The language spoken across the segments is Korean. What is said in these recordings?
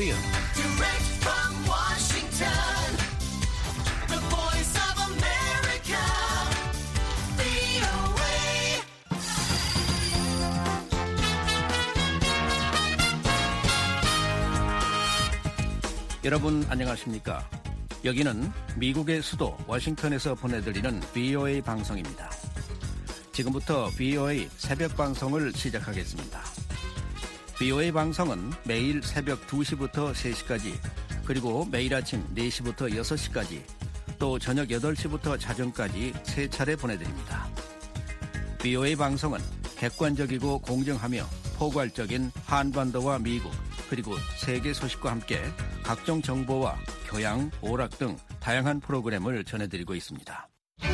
Korea. Direct from Washington, the voice of America, VOA. 여러분 안녕하십니까? 여기는 미국의 수도 워싱턴에서 보내드리는 VOA 방송입니다. 지금부터 VOA 새벽 방송을 시작하겠습니다. VOA 방송은 매일 새벽 2시부터 3시까지, 그리고 매일 아침 4시부터 6시까지, 또 저녁 8시부터 자정까지 3차례 보내드립니다. VOA 방송은 객관적이고 공정하며 포괄적인 한반도와 미국, 그리고 세계 소식과 함께 각종 정보와 교양, 오락 등 다양한 프로그램을 전해드리고 있습니다.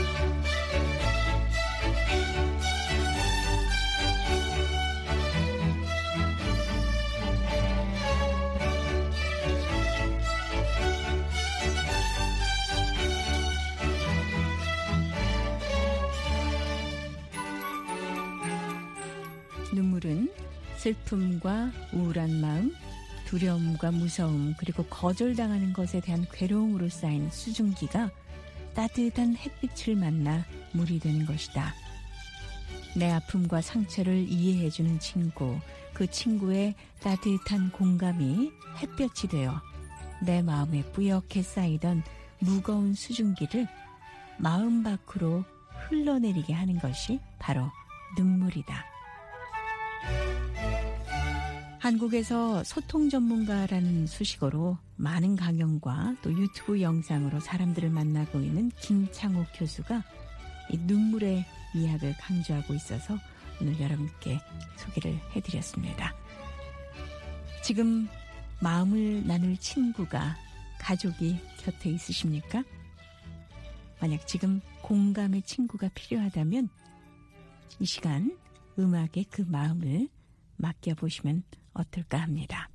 눈물은 슬픔과 우울한 마음, 두려움과 무서움, 그리고 거절당하는 것에 대한 괴로움으로 쌓인 수증기가 따뜻한 햇빛을 만나 물이 되는 것이다. 내 아픔과 상처를 이해해주는 친구, 그 친구의 따뜻한 공감이 햇볕이 되어 내 마음에 뿌옇게 쌓이던 무거운 수증기를 마음 밖으로 흘러내리게 하는 것이 바로 눈물이다. 한국에서 소통 전문가라는 수식어로 많은 강연과 또 유튜브 영상으로 사람들을 만나고 있는 김창옥 교수가 이 눈물의 미학을 강조하고 있어서 오늘 여러분께 소개를 해드렸습니다. 지금 마음을 나눌 친구가, 가족이 곁에 있으십니까? 만약 지금 공감의 친구가 필요하다면 이 시간 음악에 그 마음을 맡겨보시면 어떨까 합니다.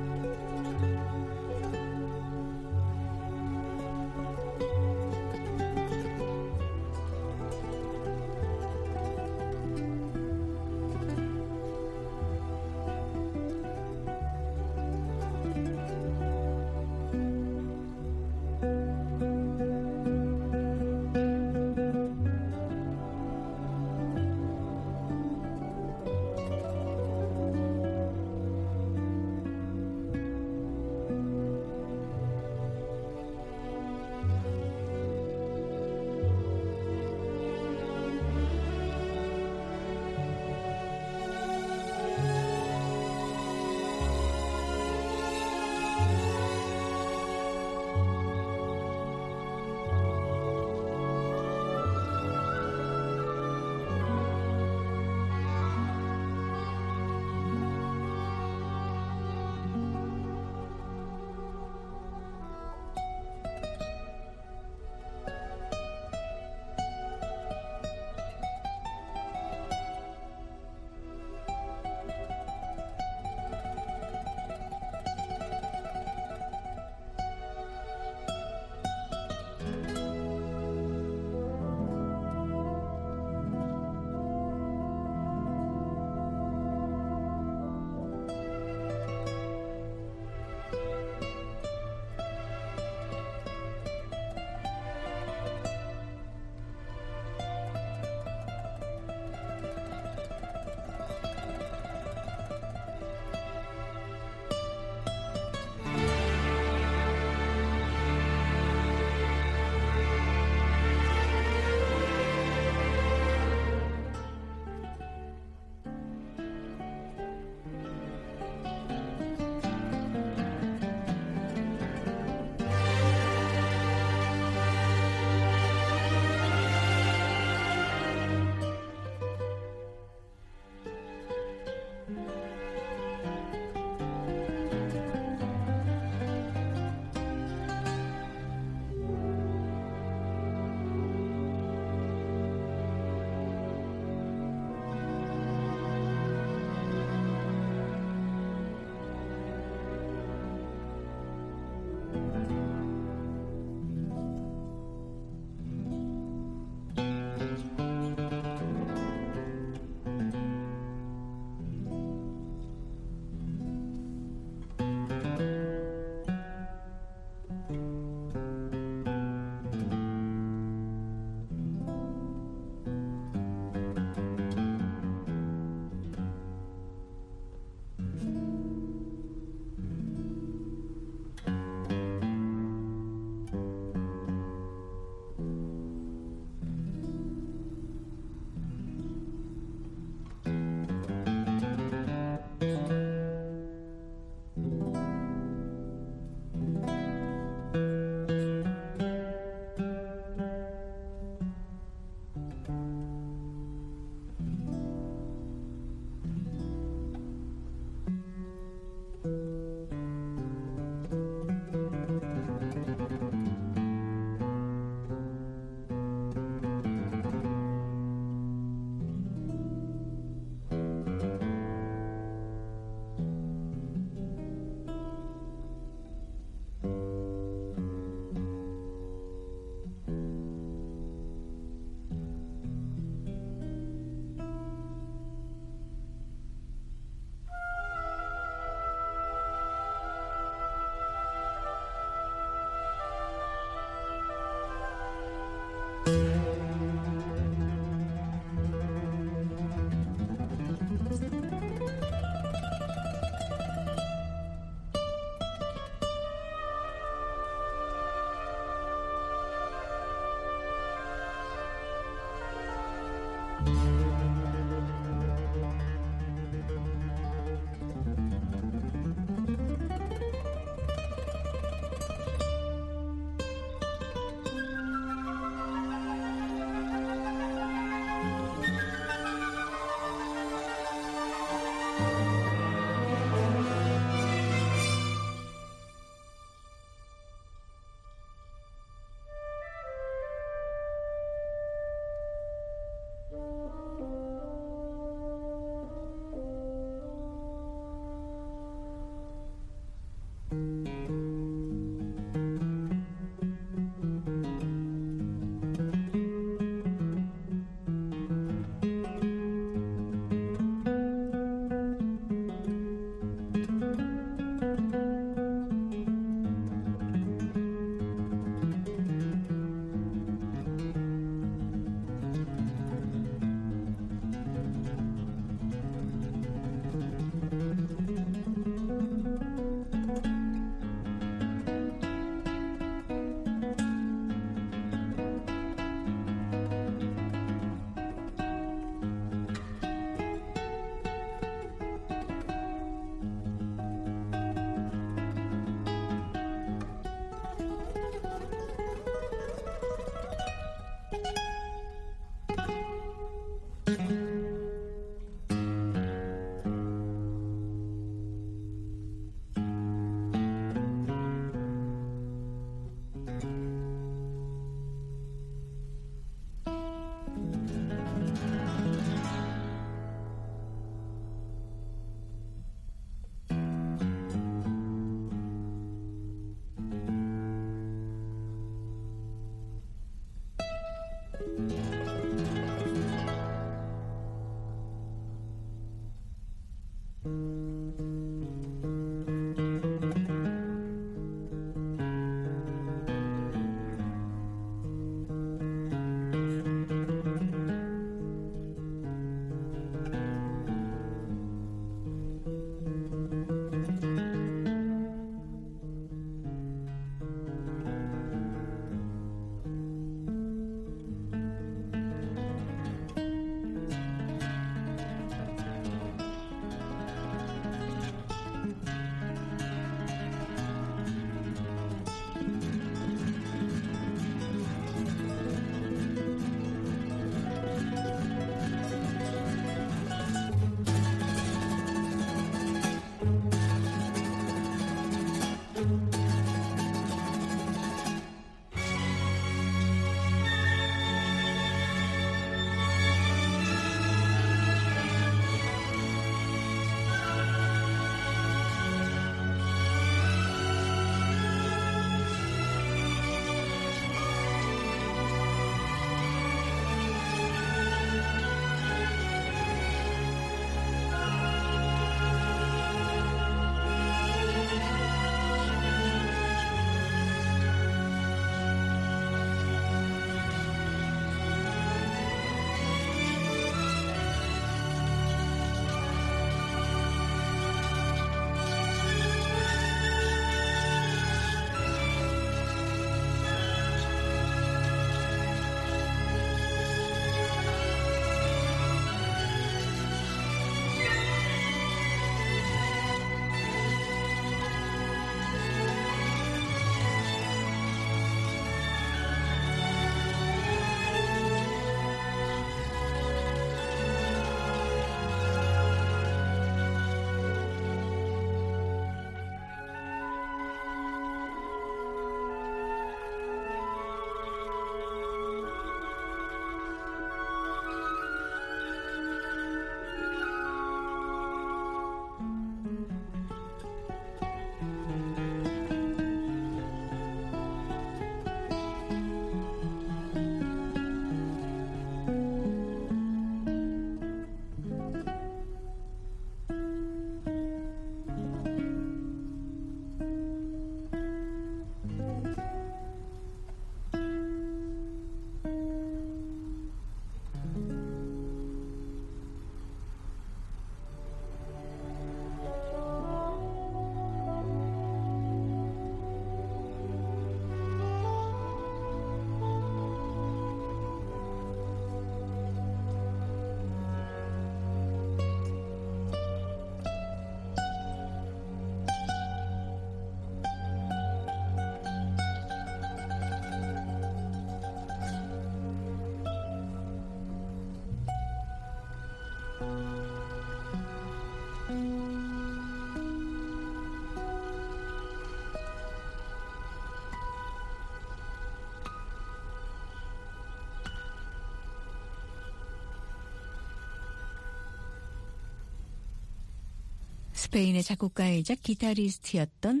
스페인의 작곡가이자 기타리스트였던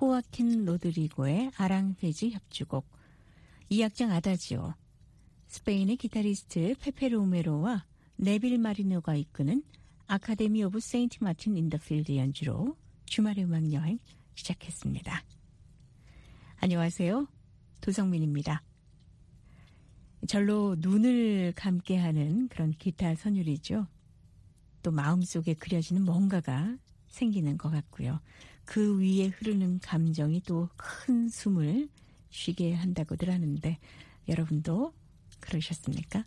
호아킨 로드리고의 아랑페지 협주곡 이 악장 아다지오, 스페인의 기타리스트 페페 로메로와 네빌 마리노가 이끄는 아카데미 오브 세인트 마틴 인더필드 연주로 주말의 음악여행 시작했습니다. 안녕하세요. 도성민입니다. 절로 눈을 감게 하는 그런 기타 선율이죠. 또 마음속에 그려지는 뭔가가 생기는 것 같고요. 그 위에 흐르는 감정이 또 큰 숨을 쉬게 한다고들 하는데 여러분도 그러셨습니까?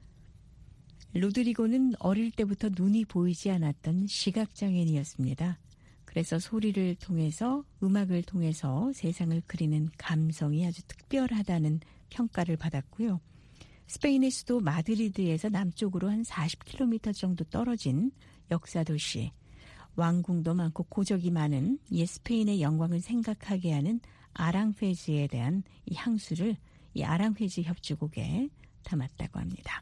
로드리고는 어릴 때부터 눈이 보이지 않았던 시각장애인이었습니다. 그래서 소리를 통해서 음악을 통해서 세상을 그리는 감성이 아주 특별하다는 평가를 받았고요. 스페인의 수도 마드리드에서 남쪽으로 한 40km 정도 떨어진 역사도시, 왕궁도 많고 고적이 많은 옛 스페인의 영광을 생각하게 하는 아랑페지에 대한 이 향수를 이 아랑페지 협주곡에 담았다고 합니다.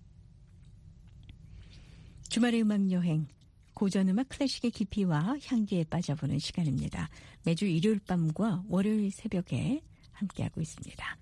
주말의 음악여행, 고전음악 클래식의 깊이와 향기에 빠져보는 시간입니다. 매주 일요일 밤과 월요일 새벽에 함께하고 있습니다.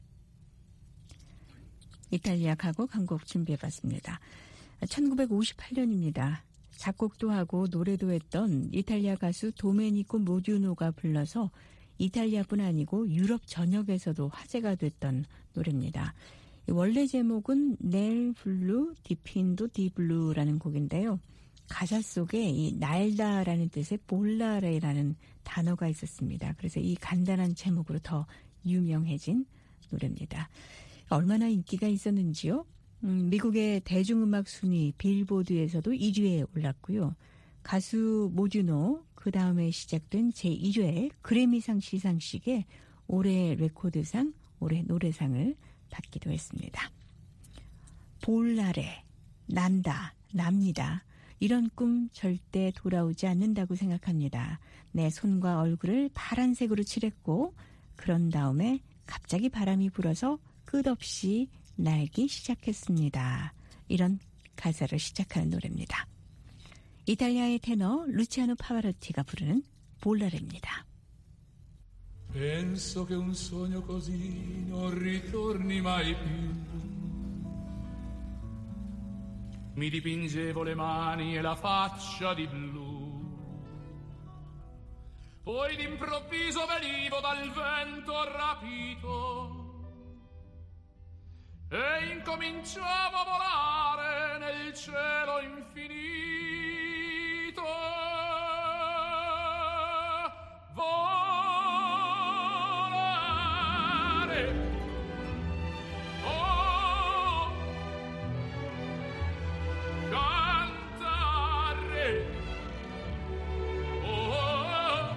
이탈리아 가곡 한 곡 준비해봤습니다. 1958년입니다. 작곡도 하고 노래도 했던 이탈리아 가수 도메니코 모듀노가 불러서 이탈리아뿐 아니고 유럽 전역에서도 화제가 됐던 노래입니다. 원래 제목은 넬 블루 디핀도 디 블루라는 곡인데요. 가사 속에 이 날다라는 뜻의 볼라레라는 단어가 있었습니다. 그래서 이 간단한 제목으로 더 유명해진 노래입니다. 얼마나 인기가 있었는지요? 미국의 대중음악 순위 빌보드에서도 1위에 올랐고요. 가수 모듀노 그 다음에 시작된 제1회 그래미상 시상식에 올해 레코드상, 올해 노래상을 받기도 했습니다. 볼라레, 난다, 납니다. 이런 꿈 절대 돌아오지 않는다고 생각합니다. 내 손과 얼굴을 파란색으로 칠했고 그런 다음에 갑자기 바람이 불어서 끝없이 날기 시작했습니다. 이런 가사로 시작하는 노래입니다. 이탈리아의 테너 루치아노 파바로티가 부르는 볼라레입니다. Penso che un sogno così non ritorni mai più. Mi dipingevo le mani e la faccia di blu. Poi d'improvviso venivo dal vento rapito e incominciavo a volare nel cielo infinito. Volare, oh, cantare, oh,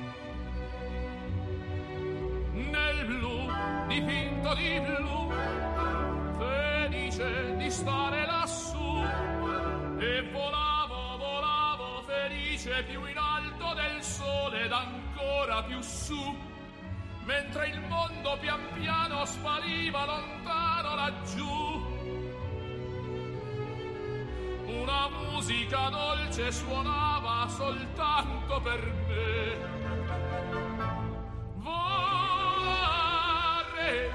nel blu dipinto di blu, felice di stare lassù, e volavo, volavo felice più in alto del sole ed ancora più su, mentre il mondo pian piano spariva lontano laggiù. Una musica dolce suonava soltanto per me. Volare,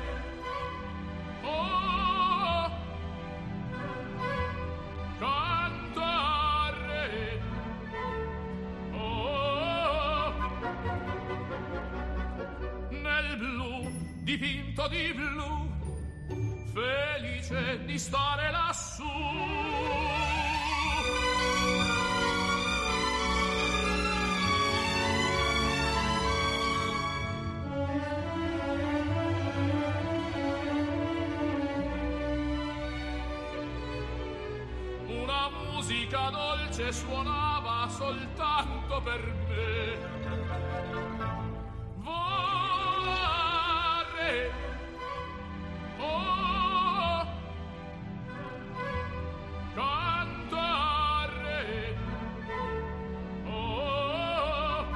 oh, cantare, oh, nel blu dipinto di blu, felice di stare lassù. Una musica dolce suonava soltanto per me. Volare, oh, cantare, oh,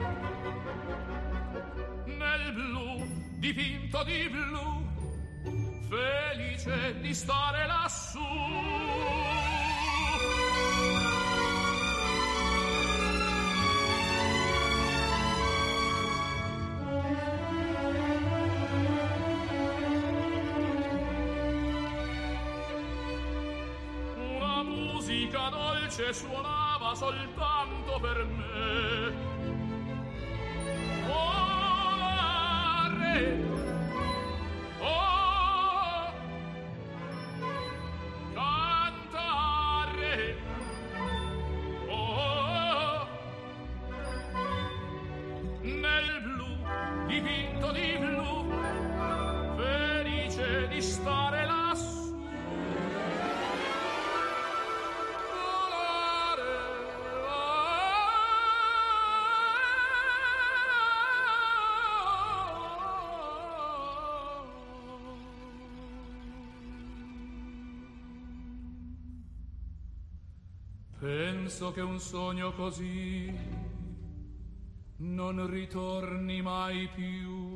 nel blu dipinto di blu, felice di stare lassù. Una musica dolce suonava soltanto per me. Volare, oh, cantare, oh, nel blu dipinto di blu, felice di stare lassù. Volare, oh, Penso che un sogno così non ritorni mai più.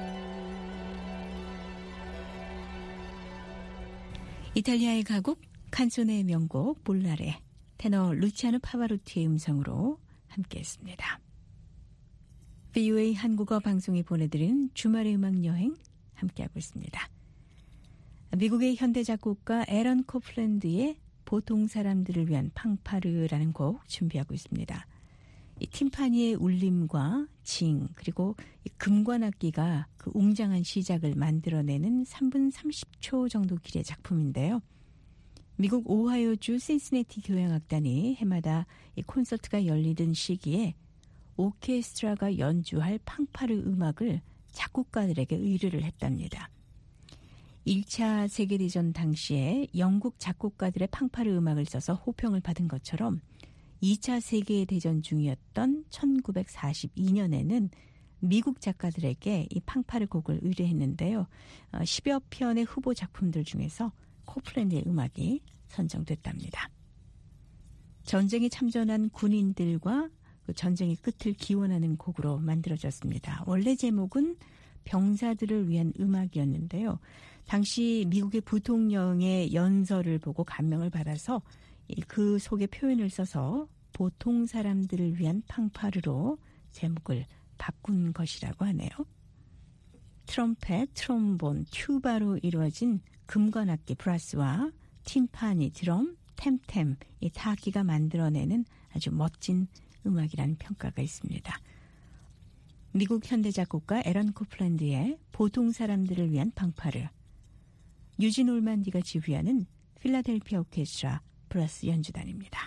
이탈리아의 가곡 칸소네의 명곡 볼라레 테너 루치아노 파바로티의 음성으로 함께했습니다. VOA 한국어 방송이 보내드린 주말의 음악 여행 함께하고 있습니다. 미국의 현대 작곡가 에런 코플랜드의 보통 사람들을 위한 팡파르라는 곡 준비하고 있습니다. 이 팀파니의 울림과 징 그리고 이 금관악기가 그 웅장한 시작을 만들어내는 3분 30초 정도 길의 작품인데요. 미국 오하이오주 신시내티 교향악단이 해마다 이 콘서트가 열리던 시기에 오케스트라가 연주할 팡파르 음악을 작곡가들에게 의뢰를 했답니다. 1차 세계대전 당시에 영국 작곡가들의 팡파르 음악을 써서 호평을 받은 것처럼 2차 세계대전 중이었던 1942년에는 미국 작가들에게 이 팡파르 곡을 의뢰했는데요. 10여 편의 후보 작품들 중에서 코플랜드의 음악이 선정됐답니다. 전쟁에 참전한 군인들과 그 전쟁의 끝을 기원하는 곡으로 만들어졌습니다. 원래 제목은 병사들을 위한 음악이었는데요. 당시 미국의 부통령의 연설을 보고 감명을 받아서 그 속의 표현을 써서 보통 사람들을 위한 팡파르로 제목을 바꾼 것이라고 하네요. 트럼펫, 트롬본, 튜바로 이루어진 금관악기 브라스와 팀파니, 드럼, 템템, 이 타악기가 만들어내는 아주 멋진 음악이라는 평가가 있습니다. 미국 현대 작곡가 에런 코플랜드의 보통 사람들을 위한 팡파르, 유진 올만디가 지휘하는 필라델피아 오케스트라 브라스 연주단입니다.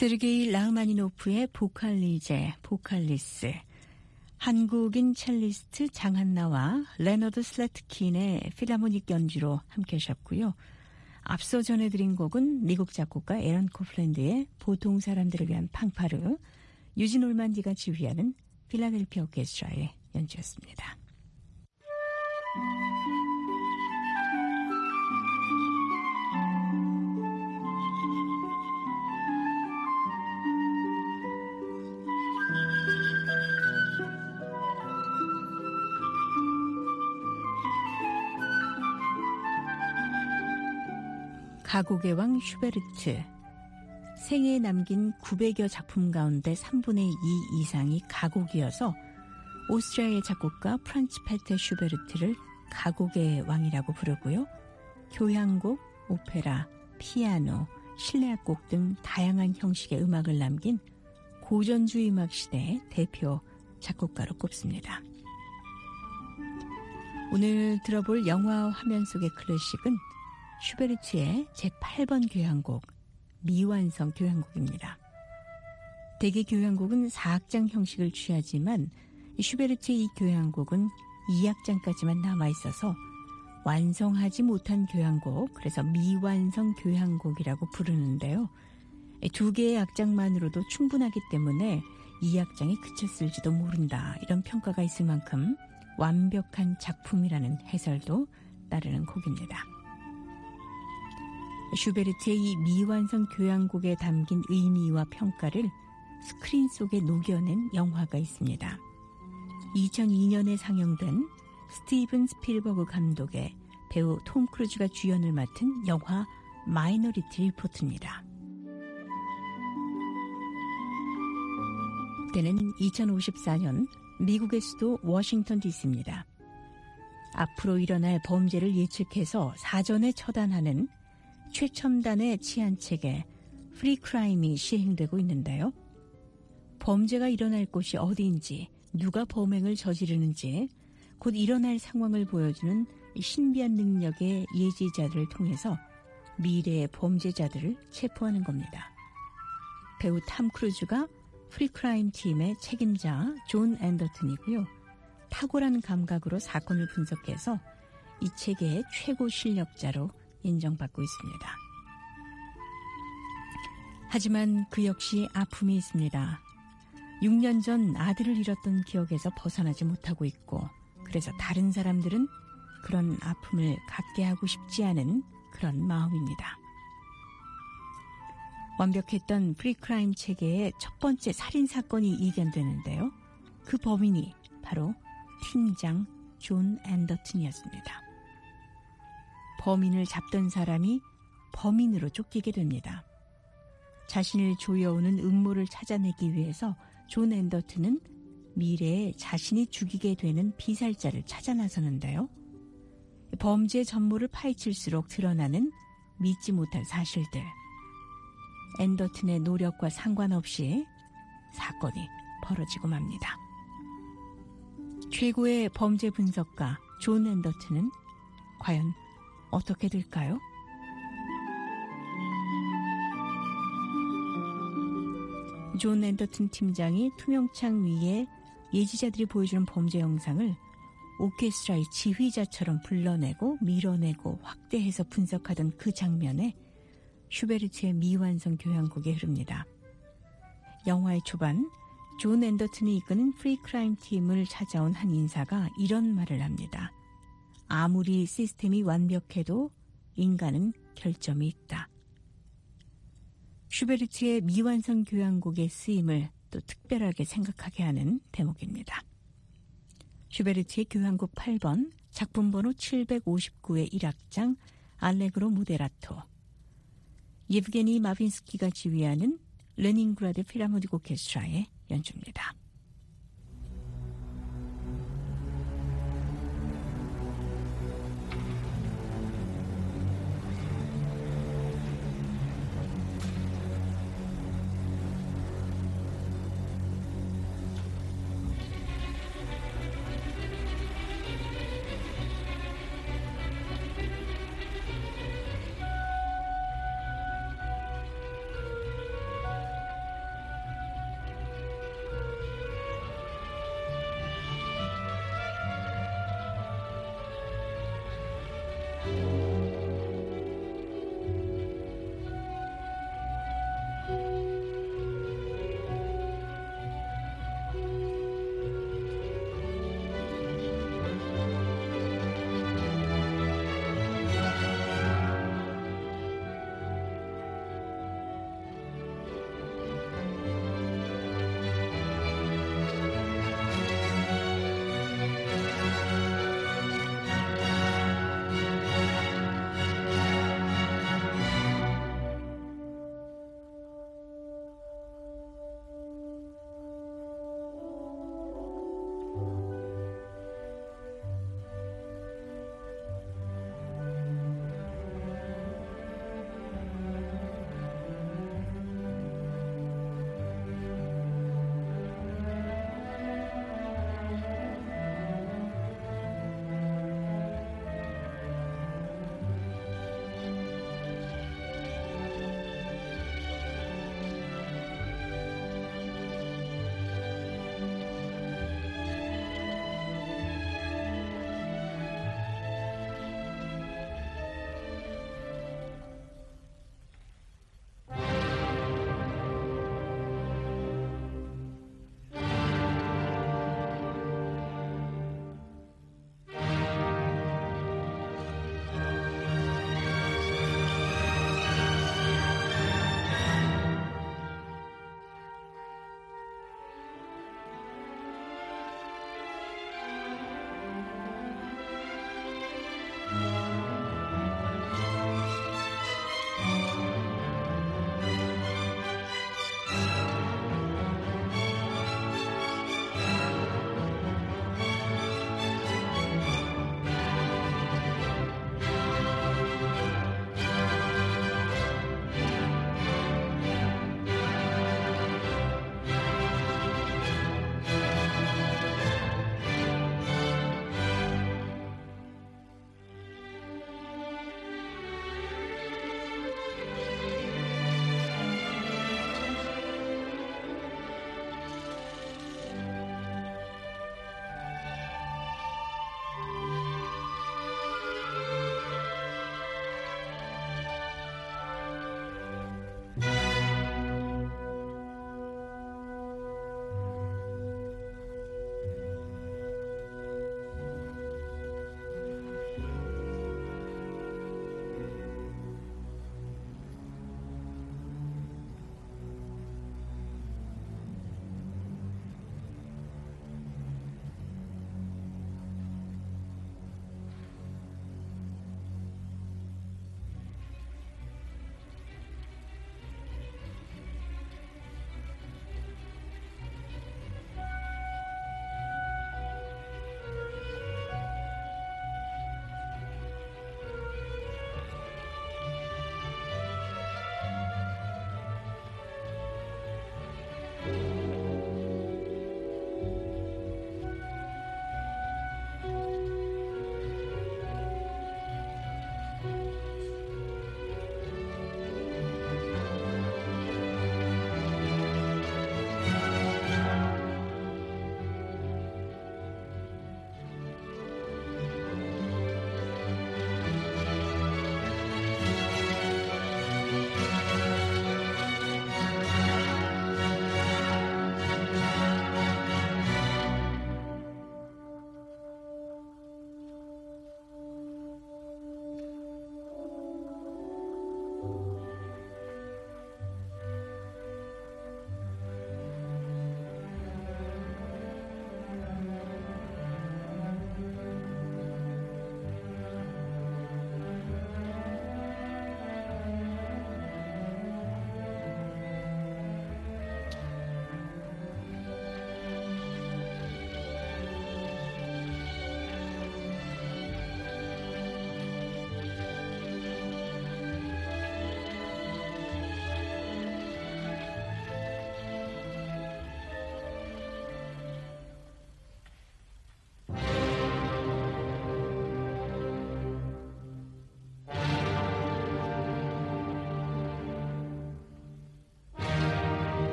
세르게이 라흐마니노프의 보칼리제, 보칼리스, 한국인 첼리스트 장한나와 레너드 슬래트킨의 필하모닉 연주로 함께 하셨고요. 앞서 전해드린 곡은 미국 작곡가 에런 코플랜드의 보통 사람들을 위한 팡파르, 유진 올만디가 지휘하는 필라델피아 오케스트라의 연주였습니다. 가곡의 왕 슈베르트. 생애에 남긴 900여 작품 가운데 3분의 2 이상이 가곡이어서 오스트리아의 작곡가 프란츠 페테 슈베르트를 가곡의 왕이라고 부르고요. 교향곡, 오페라, 피아노, 실내악곡 등 다양한 형식의 음악을 남긴 고전주의 음악 시대의 대표 작곡가로 꼽습니다. 오늘 들어볼 영화 화면 속의 클래식은 슈베르트의 제8번 교향곡, 미완성 교향곡입니다. 대개 교향곡은 4악장 형식을 취하지만 슈베르트의 이 교향곡은 2악장까지만 남아있어서 완성하지 못한 교향곡, 그래서 미완성 교향곡이라고 부르는데요. 2개의 악장만으로도 충분하기 때문에 2악장이 그쳤을지도 모른다, 이런 평가가 있을 만큼 완벽한 작품이라는 해설도 따르는 곡입니다. 슈베르트의 이 미완성 교향곡에 담긴 의미와 평가를 스크린 속에 녹여낸 영화가 있습니다. 2002년에 상영된 스티븐 스필버그 감독의 배우 톰 크루즈가 주연을 맡은 영화 마이너리티 리포트입니다. 때는 2054년 미국의 수도 워싱턴 DC입니다. 앞으로 일어날 범죄를 예측해서 사전에 처단하는 최첨단의 치안체계 프리크라임이 시행되고 있는데요. 범죄가 일어날 곳이 어디인지, 누가 범행을 저지르는지, 곧 일어날 상황을 보여주는 신비한 능력의 예지자들을 통해서 미래의 범죄자들을 체포하는 겁니다. 배우 탐 크루즈가 프리크라임 팀의 책임자 존 앤더튼이고요. 탁월한 감각으로 사건을 분석해서 이 체계의 최고 실력자로 인정받고 있습니다. 하지만 그 역시 아픔이 있습니다. 6년 전 아들을 잃었던 기억에서 벗어나지 못하고 있고, 그래서 다른 사람들은 그런 아픔을 갖게 하고 싶지 않은 그런 마음입니다. 완벽했던 프리크라임 체계의 첫 번째 살인사건이 이견되는데요. 그 범인이 바로 팀장 존 앤더튼이었습니다. 범인을 잡던 사람이 범인으로 쫓기게 됩니다. 자신을 조여오는 음모를 찾아내기 위해서 존 앤더튼은 미래에 자신이 죽이게 되는 피살자를 찾아 나서는데요. 범죄 전모를 파헤칠수록 드러나는 믿지 못할 사실들. 앤더튼의 노력과 상관없이 사건이 벌어지고 맙니다. 최고의 범죄 분석가 존 앤더튼은 과연 어떻게 될까요? 존 앤더튼 팀장이 투명창 위에 예지자들이 보여주는 범죄 영상을 오케스트라의 지휘자처럼 불러내고 밀어내고 확대해서 분석하던 그 장면에 슈베르트의 미완성 교향곡이 흐릅니다. 영화의 초반 존 앤더튼이 이끄는 프리크라임 팀을 찾아온 한 인사가 이런 말을 합니다. 아무리 시스템이 완벽해도 인간은 결점이 있다. 슈베르트의 미완성 교향곡의 쓰임을 또 특별하게 생각하게 하는 대목입니다. 슈베르트의 교향곡 8번, 작품 번호 759의 1악장 알레그로 모데라토. 예브게니 마빈스키가 지휘하는 레닌그라드 필하모닉 오케스트라의 연주입니다.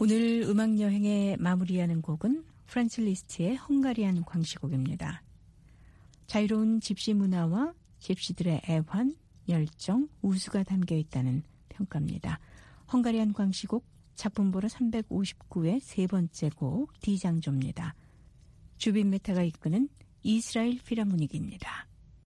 오늘 음악여행의 마무리하는 곡은 프란츠 리스트의 헝가리안 광시곡입니다. 자유로운 집시 문화와 집시들의 애환, 열정, 우수가 담겨있다는 평가입니다. 헝가리안 광시곡 작품번호 359의 세 번째 곡 D장조입니다. 주빈 메타가 이끄는 이스라엘 필하모닉입니다.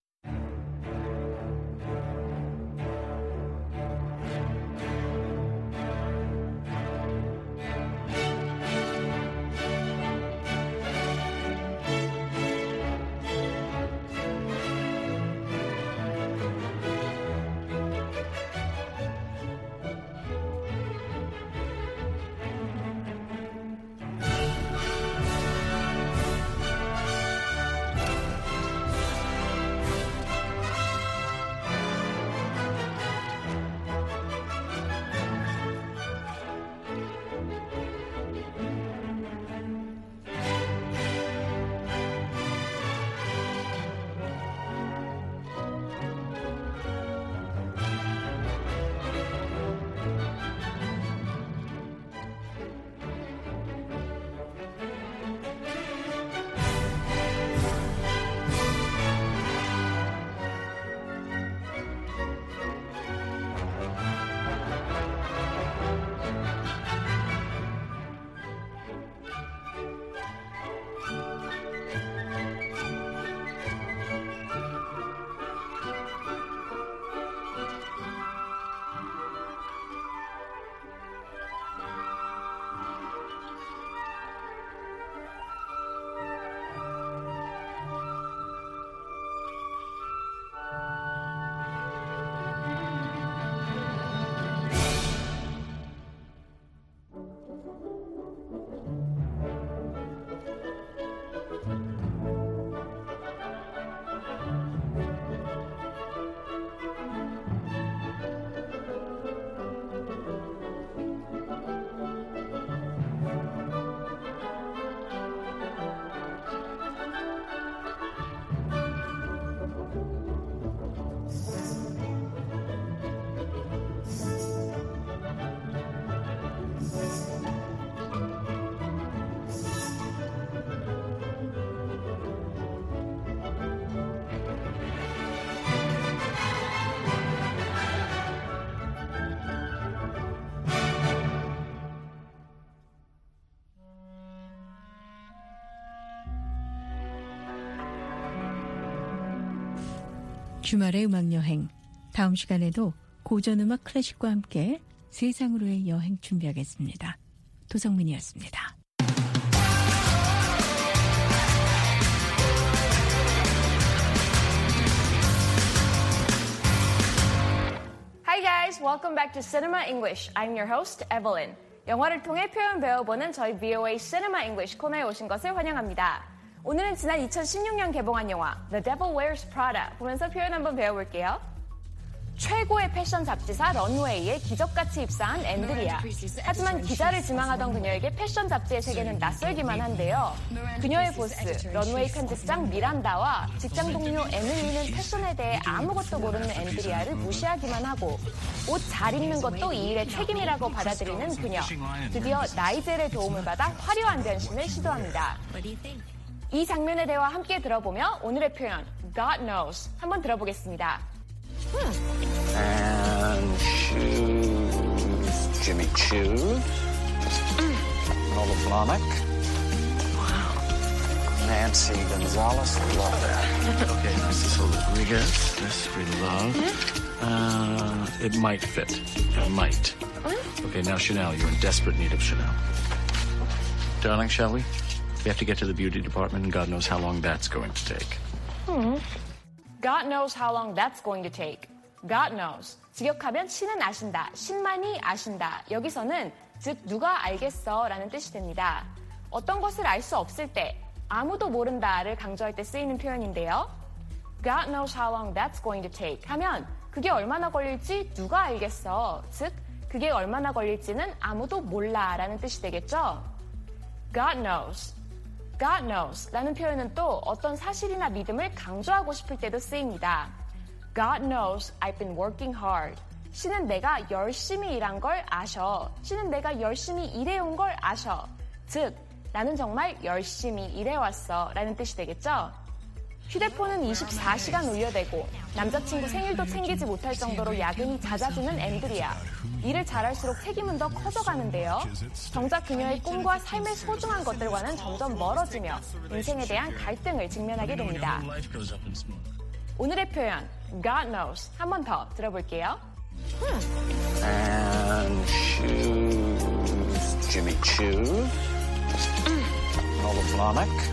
주말의 음악여행, 다음 시간에도 고전음악 클래식과 함께 세상으로의 여행 준비하겠습니다. 도성민이었습니다. Hi guys, welcome back to Cinema English. I'm your host, Evelyn. 영화를 통해 표현 배워보는 저희 VOA Cinema English 코너에 오신 것을 환영합니다. 오늘은 지난 2016년 개봉한 영화 The Devil Wears Prada 보면서 표현 한번 배워볼게요. 최고의 패션 잡지사 런웨이에 기적같이 입사한 앤드리아. 하지만 기자를 지망하던 그녀에게 패션 잡지의 세계는 낯설기만 한데요. 그녀의 보스, 런웨이 편집장 미란다와 직장 동료 에밀리는 패션에 대해 아무것도 모르는 앤드리아를 무시하기만 하고 옷 잘 입는 것도 이 일의 책임이라고 받아들이는 그녀. 드디어 나이젤의 도움을 받아 화려한 변신을 시도합니다. 이 장면의 대화 함께 들어보며 오늘의 표현 God knows 한번 들어보겠습니다. And choose Jimmy Choo. Nola Blahnik. Wow. Nancy Gonzalez. Love that. Okay, Narciso Rodriguez. This we love. It might fit. It might. Okay, now Chanel. You're in desperate need of Chanel. Darling, shall we? We have to get to the beauty department, and God knows how long that's going to take. God knows how long that's going to take. God knows. 직역하면 신은 아신다, 신만이 아신다. 여기서는 즉 누가 알겠어 라는 뜻이 됩니다. 어떤 것을 알 수 없을 때 아무도 모른다를 강조할 때 쓰이는 표현인데요. God knows how long that's going to take 하면 그게 얼마나 걸릴지 누가 알겠어. 즉 그게 얼마나 걸릴지는 아무도 몰라 라는 뜻이 되겠죠. God knows. God knows 라는 표현은 또 어떤 사실이나 믿음을 강조하고 싶을 때도 쓰입니다. God knows I've been working hard. 씨는 내가 열심히 일한 걸 아셔. 씨는 내가 열심히 일해온 걸 아셔. 즉, 나는 정말 열심히 일해왔어 라는 뜻이 되겠죠? 휴대폰은 24시간 울려대고 남자친구 생일도 챙기지 못할 정도로 야근이 잦아지는 앤드리아. 일을 잘할수록 책임은 더 커져가는데요. 정작 그녀의 꿈과 삶의 소중한 것들과는 점점 멀어지며 인생에 대한 갈등을 직면하게 됩니다. 오늘의 표현 God knows 한 번 더 들어볼게요. And choose Jimmy Choo. Nola Blahnik.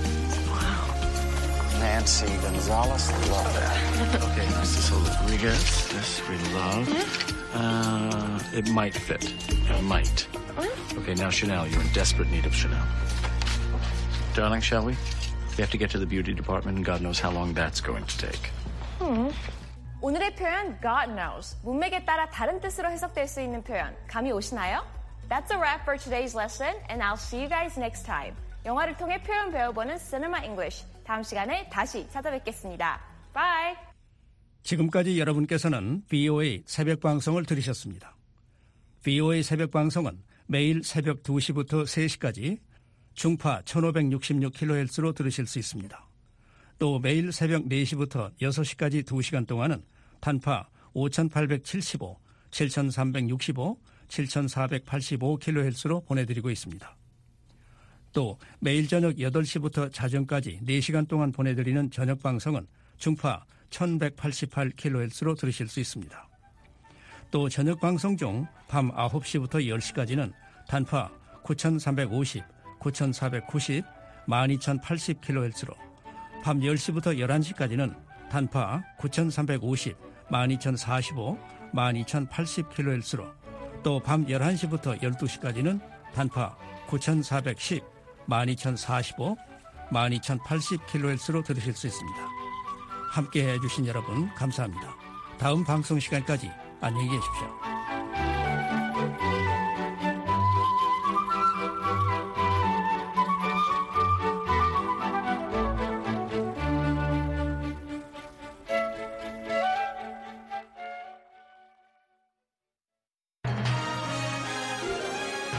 Nancy Gonzalez, love that. Okay, Mrs. Rodriguez, this we love. It might fit. It might. Okay, now Chanel, you're in desperate need of Chanel. Darling, shall we? We have to get to the beauty department, and God knows how long that's going to take. 오늘의 표현 God knows. 문맥에 따라 다른 뜻으로 해석될 수 있는 표현 감이 오시나요? That's a wrap for today's lesson, and I'll see you guys next time. 영화를 통해 표현 배워보는 Cinema English. 다음 시간에 다시 찾아뵙겠습니다. Bye! 지금까지 여러분께서는 VOA 새벽방송을 들으셨습니다. VOA 새벽방송은 매일 새벽 2시부터 3시까지 중파 1566kHz로 들으실 수 있습니다. 또 매일 새벽 4시부터 6시까지 2시간 동안은 단파 5875, 7365, 7485kHz로 보내드리고 있습니다. 또 매일 저녁 8시부터 자정까지 4시간 동안 보내드리는 저녁방송은 중파 1188kHz로 들으실 수 있습니다. 또 저녁방송 중 밤 9시부터 10시까지는 단파 9350, 9490, 12080kHz로 밤 10시부터 11시까지는 단파 9350, 12045, 12080kHz로 또 밤 11시부터 12시까지는 단파 9410, 12045, 12080kHz로 들으실 수 있습니다. 함께해 주신 여러분 감사합니다. 다음 방송 시간까지 안녕히 계십시오.